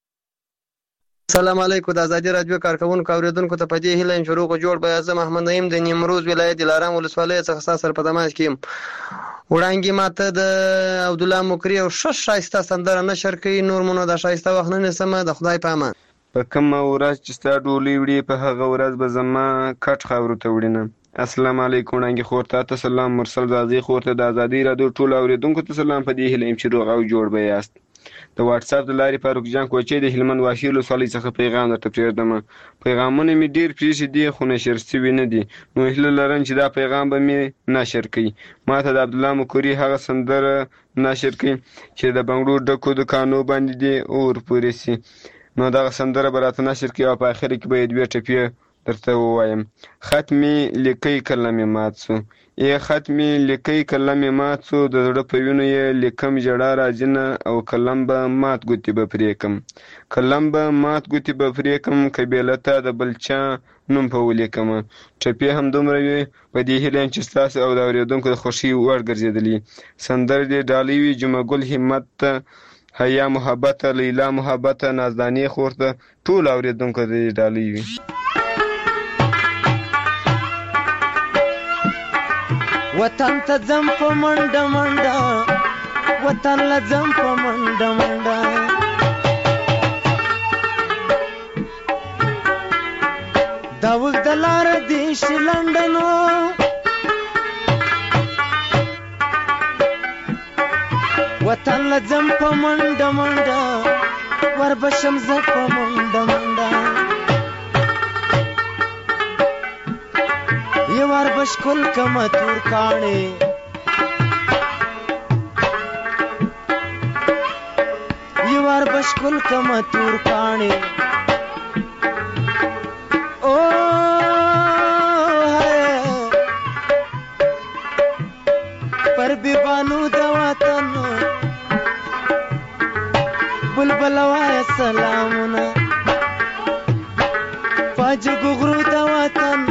السلام علیکم. د ازادي رادیو کارکونکو اوریدونکو ته په دې هیله ان شروع جوړ به اعظم احمد نعیم د نیمروز ولایت دلارام ولسوالۍ څخه سر په دماغ کې وړاندې ماته د عبد الله مقری او شش شایسته سندره نشر کړي. نور مونږ د شایسته وخت نه سمه د خدای په امان. په کوم ورځ چې ستا ډولۍ وړي په هغه ورځ به زما کټ خاورو ته وړینه. السلام علیکم وړاندې خور ته سلام مرسل زازي خور ته د ازادي رادیو ټول اوریدونکو ته سلام. په دې هیله چې روغ او جوړ به یاست. د واتس اپ د لارې فاروق جان کوچې د هلمند واشي ولسوالۍ څخه پیغام درته پرېږدم. پیغامونه مې ډېر پرېښي دي خو نشر شوي نه دي نو هیله لرم چې دا پیغام به مې نشر کړي. ما ته د عبدالله مقری هغه سندره نشر کړي چې د بنګړو ډکو دکانو باندې دې اور پورې سي. نو دغه سندره به راته نشر کړي او په اخر کې به یې دوې ټپې درته ووایم. خط مې لیکئ کله مې مات سو ای خط مې لیکئ کله مې مات سو د زړه په وینو یې لیکم ژړا راځي نه او قلم به مات ګوتې به پرې کړم قلم به مات ګوتې به پرې کړم قبیله ته د بل چا نوم په ولیکم. ټپې همدومره وي په دې هیله یم چې ستاسو او د اورېدونکو د خوښۍ وړ ګرځېدلي. سندرې دې ډالۍ وي جمعه ګل همت ته حیا محبت لیلا محبت نازدانې خور ته ټول اورېدونکو دې ډالۍ وي. وطن ته ځم په منډه منډه وطن له ځم په منډه منډه دا اوږده لاره دې شي لنډنو وطن له ځم په منډه منډه وربشم زه په منډه منډه یوار بشکل کما تور کاڼې یوار بشکل کما تور کاڼې او د وطن بلبل وای سلامونه پاجګو غرو د وطن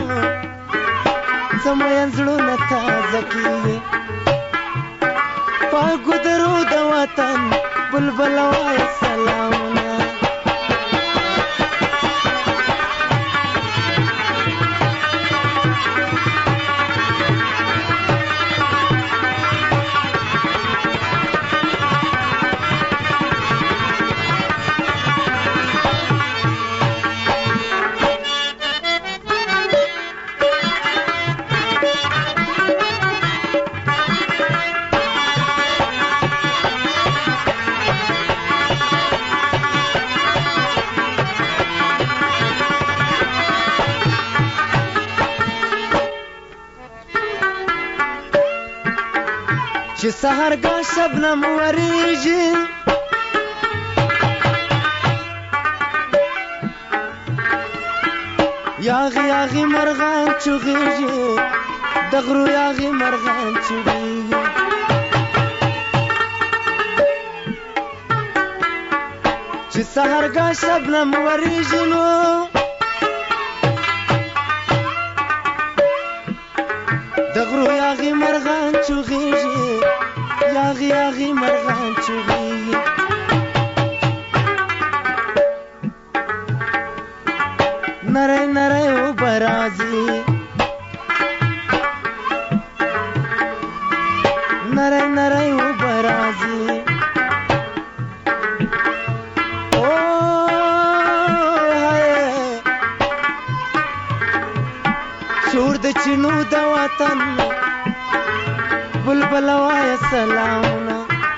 سمين زړونه تازه کیږي پاګو درو د وطن بلبل وای سلامونه چې سحرګاه شبنم وریږي یاغي یاغي مرغان چغېږي د غرو یاغي مرغان چغېږي چې سحرګاه شبنم وریږي نو د غرو یاغي مرغان چغېږي یاغي یاغي مرغان چغېږي نری نری اوبه راځي نری نری اوبه راځي شور د چینو د وطن بلبل وای سلامونه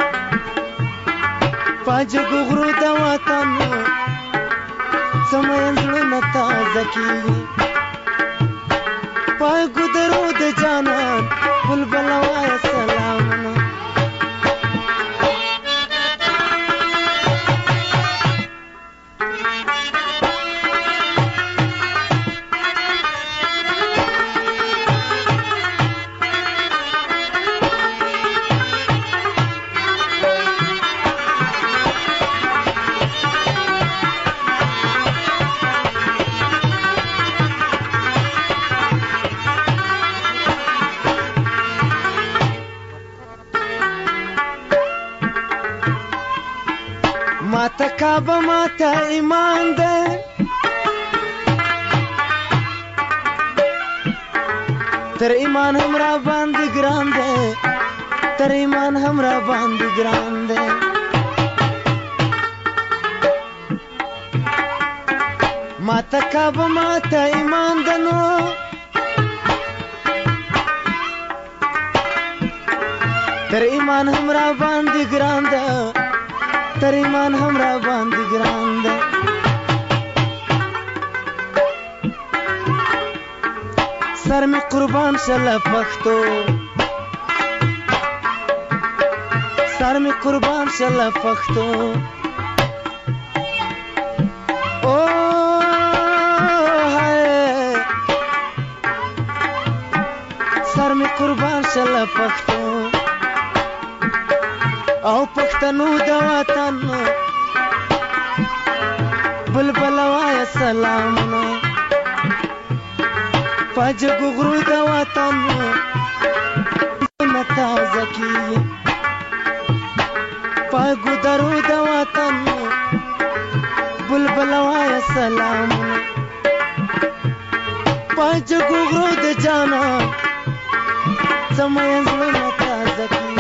پاجګو غرو د وطن سمين زړونه تازه کیږي پاګو درو د جانان بلبل وای سلامونه ماته کعبه ماته ایمان ده تر ایمان هم را باندې ګران ده تر ایمان هم را باندې ګران ده ماته کعبه ماته ایمان ده نو تر ایمان هم را باندې ګران ده تر ایمان هم را باندې ګران ده سر می قربان شله پښتو سر می قربان شله پښتو او هاي سر می قربان شله پښتو او پښتنو د وطن بلبل وای سلامونه پاجګو غرو د وطن زړونه تازه کیږي پاګو درو د وطن بلبل وای سلامونه پاجګو غرو د جانان سمين زړونه تازه کیږي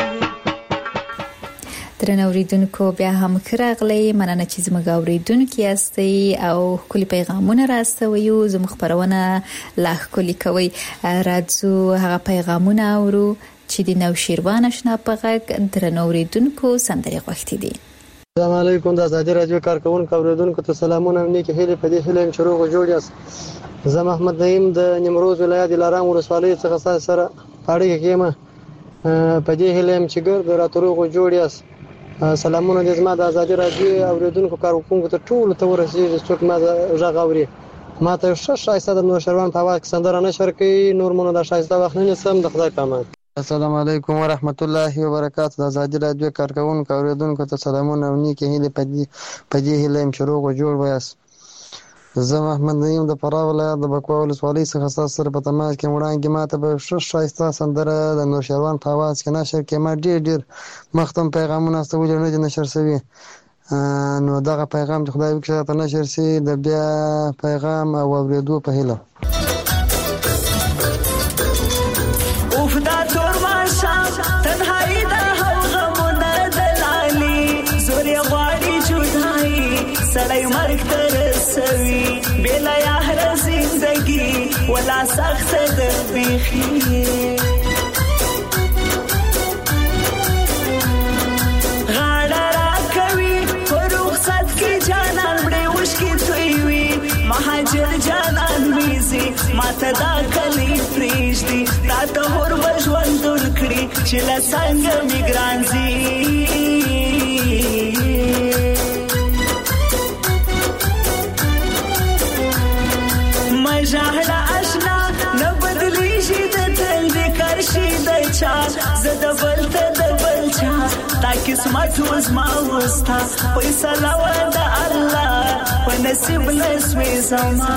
درنو اوریدونکو بیا هم راغلی مننه چې زموږ اوریدونکو یاستئ او کلی پیغامونه راستوي زموږ خبرونه لا کلی کوي راځو هغه پیغامونه اورو چې د نو شیروان آشنا په غږ درنو اوریدونکو سندري غوښتي دي. السلام علیکم د آزادي رادیو کارکونکو اوریدونکو ته سلامونه نیکی هیله په دې هیله چې روغ جوړ یاست. زه محمد نعیم د نیمروز ولایت لارام ولسوالۍ څخه سره اړیکه کوم په دې هیله چې ګرد راتروغ جوړ یاست. سلامونه د زما د آزادي رادیو اوریدونکو کارکونکو ته ټول ته ورسیږي چې ما ژغ اوري ما ته شش شایسته د نو شروان په واک سندره نشر کوي نور مونږ د شایسته وخت نه سم د خدای په امان. السلام علیکم ورحمت الله وبرکاته. د ازادي رادیو کارکونکو اوریدونکو ته سلامونه او نیکې هیلې په دې هیله یم چې روغ او جوړ ویاست. زه محمد نعیم د فراه ولایت د بکوا ولسوالۍ څخه ستاسو سره په تماس کې وړاندې ماته به ښه ښایسته سندره د نوشیروان په اواز کې نشر کې ما ډېر ډېر مختم پیغامونه استولي نه دي نشر شوي، نو دغه پیغام چې خدای وکړي ته نشر شي د بیا پیغام او اوریدو په هیله. سړی مرګ ته رسوي بېله یاره زندګي ولا سخته ده بیخي، غاړه راکوي په رخصت کې جانان مړې اوښکې تویوي، مهاجر جانان ویزي ماته دا کلی پرېږدي، راته هور به ژوندون کړي چې له څنګه مې ګران ځي. ژړه اشنا نه بدلیږي د تل د کرشي د چا، زه د بل ته د بل چا تا قسمت وزما وستا فیصله وه د الله په نصیب نسوې زما.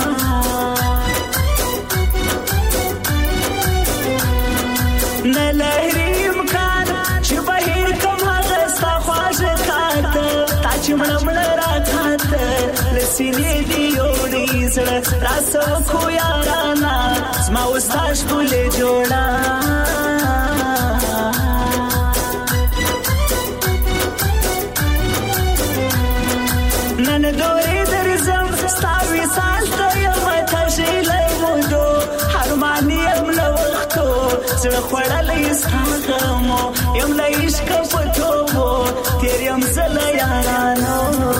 نه لري امکان چې بهیر کم هغه ستا خواږه کاته، تا چې مړه مړه راکاته له سینې دې یوړې زړه راسه کو یارانا زما وستا ښکلې جوړه. نن دورې درځم ستا وصال ته یم تږې له مودو، هرمان یم له وختو زړه خوړلی ستا غمو، یم له عشقه په توبو تېر یم زه له یارانو.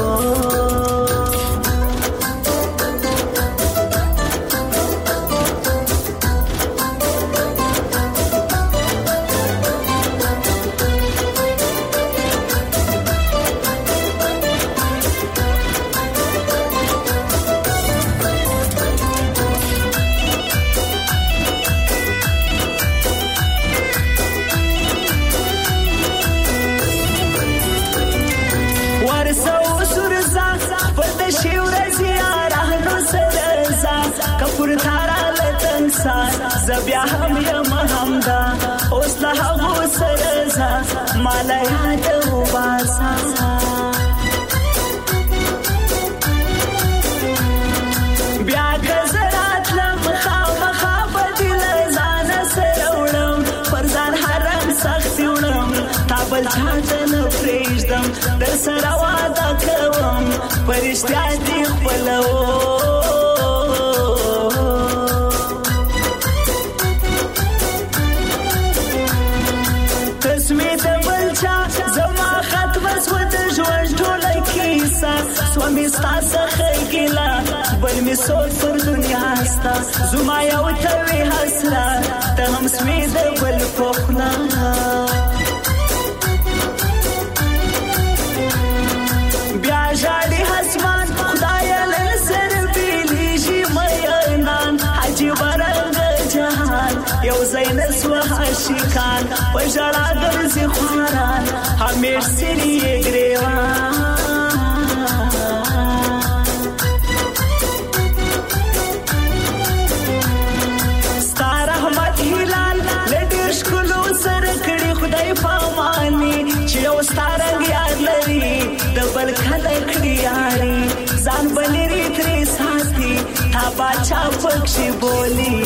زه بیا هم یم همدا اوس له هغو سره ځه ما له یاده وباسه. بیا که زه راتلم خامخا به دې له ځانه سره وړم، پر ځان حرم سختي وړم تا بل چا ته نه پرېږدم، در سره واده کوم په رښتیا دې خپلوم. سومی ستا څخه ګیله بل مې سوچ پر دنیا ستا، زما یو ته وې حسرت ته هم سوې د بل په خوله. بیا ژاړي اسمان خدایه له سره بېلېږي مینان، عجیبه رنګه جهان یو ځای نه سوه عاشقان، په ژړا ګرځي خواران همیش څېرې یې ګرېوان. ستا رنګ یاد لري د بل کله کړي یاري، ځان بلري ترې ساتي تا باچا پکښې بولي.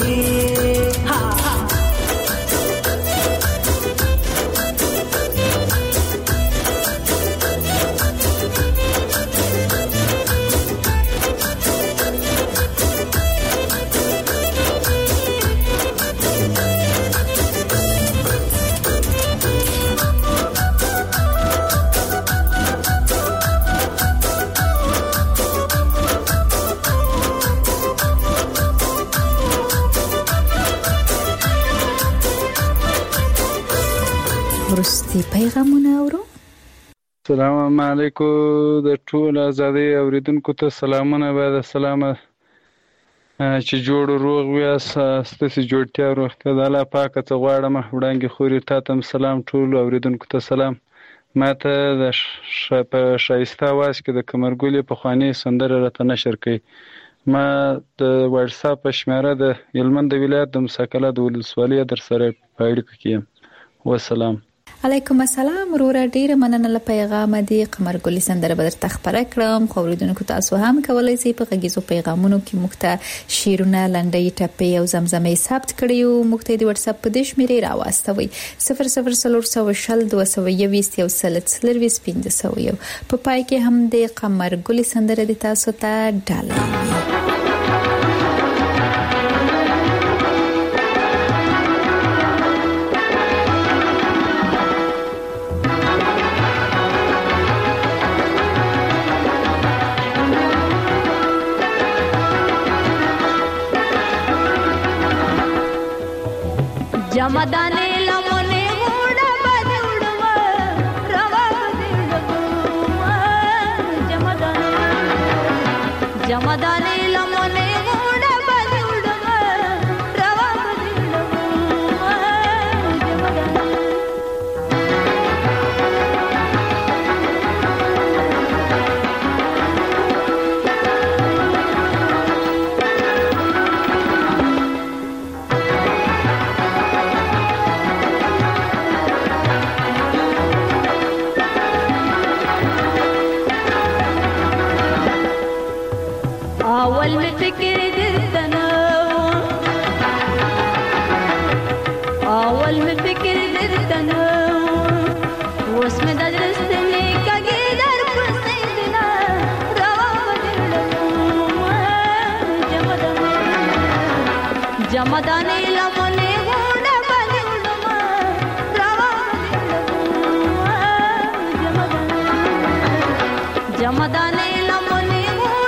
وروستي پیغامونه اورو. السلام علیکم د ټول ازادي اوریدونکو ته سلامونه. بعد السلام چې جوړ روغ ویاست ستاسو جوړتیا روغتیا د الله پاک ته غواړم وړاندې خوري تاسو سلام ټول اوریدونکو ته سلام ما ته د په شایسته واس کې د کمرګلې په خواني سندره راته نشر کړي ما د واتس اپ شمیره د هلمند ولایت د مساکله د ولسوالۍ در سره په اړیکه کې یم والسلام علیکم السلام ورور ډیره مننه له پیغام دی قمرګل سندره بدر تخبره کړم خو ورودونکو تاسو هم کولای شئ په غږیزو پیغامونو کې مخته شیرونه لنډۍ ټپې او زمزمې ثبت کړئ او مخته د واتس اپ په دې شمیرې راوستوي صفر صفر صفر صفر شل دوه سوه یوویشت یو سل څلرویشت پنځه سوه یو په پای کې هم د قمرګل سندره د تاسو ته ډالۍ जमदाने लमने उड़ा बदुड़वा रवा बदुड़वा जमदाने जमदाने लमने उड़ा बदुड़वा रवा बदुड़वा जमदाने अवल में फिक्र दिलतना अवल में फिक्र दिलतना उसमें दर्शने का गिदर पुसैदना रवा बदलवा जमदाने जमदाने लमने होड़ा बदलवा रवा बदलवा जमदाने जमदाने लमने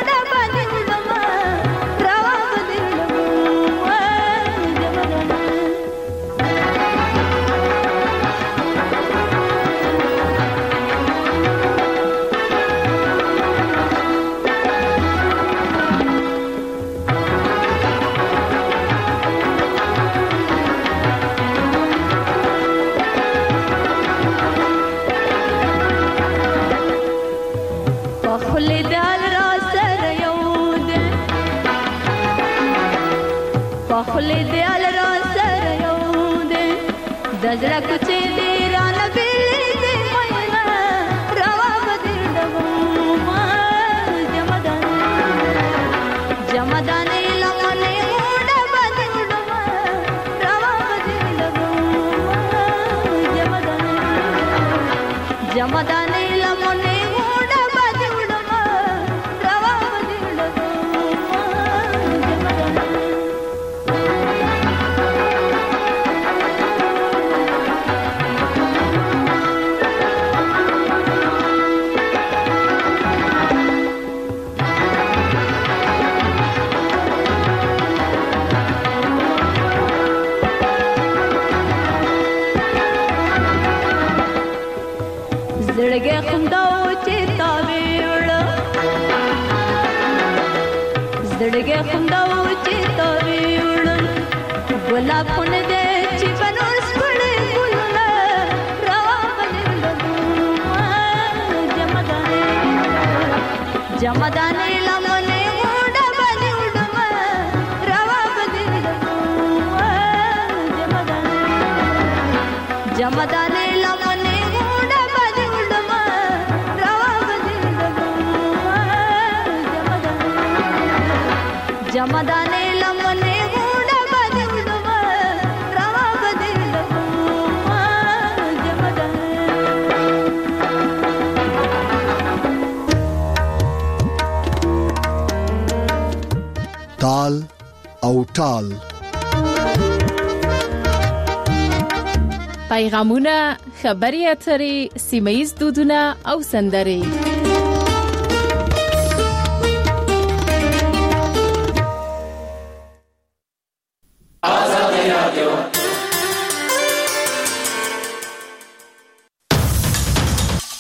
خلی دیال را سر یوده دزرا کچه دیران بیلی دی مینا روا بدر دبوما جمدانه جمدانه لمنه اوڑا بدر دبوما روا بدر دبوما جمدانه جمدانه لمنه اوڑا بدر دبوما روا بدر دبوما جمدانه زړګي خونداو چې تا ویړ زړګي خونداو چې تا ویړ ګلاب خون دې چې بنور سپړې ګلونه روا بدلګو جمدانه جمدانه لمنه وډه بدلګو روا بدلګو جمدانه جمدانه لمنه जमदाने लमने उड़ा बदुड़वा रवा बदुड़वा जमदाने ताल او ټال پیغامونه خبري اترې سیمه‌یز دودونه او سندرې